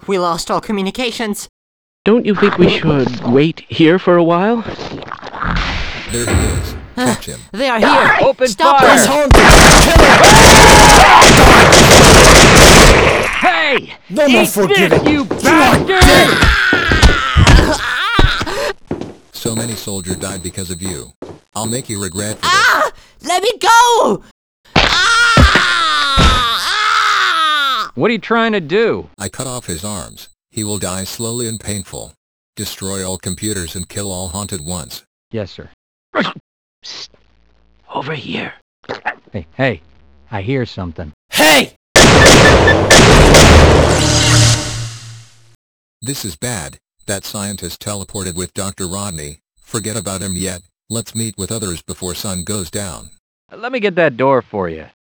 We lost all communications. Don't you think we should wait here for a while? There he is. Catch him. They are here. Open Stop fire! this. Hey! No more Eat forgiving. this, you bastard! So many soldiers died because of you. I'll make you regret for this. Ah! Let me go! Ah! What are you trying to do? I cut off his arms. He will die slowly and painful. Destroy all computers and kill all haunted ones. Yes, sir. Over here. Hey, I hear something. Hey! This is bad. That scientist teleported with Dr. Rodney. Forget about him yet. Let's meet with others before sun goes down. Let me get that door for you.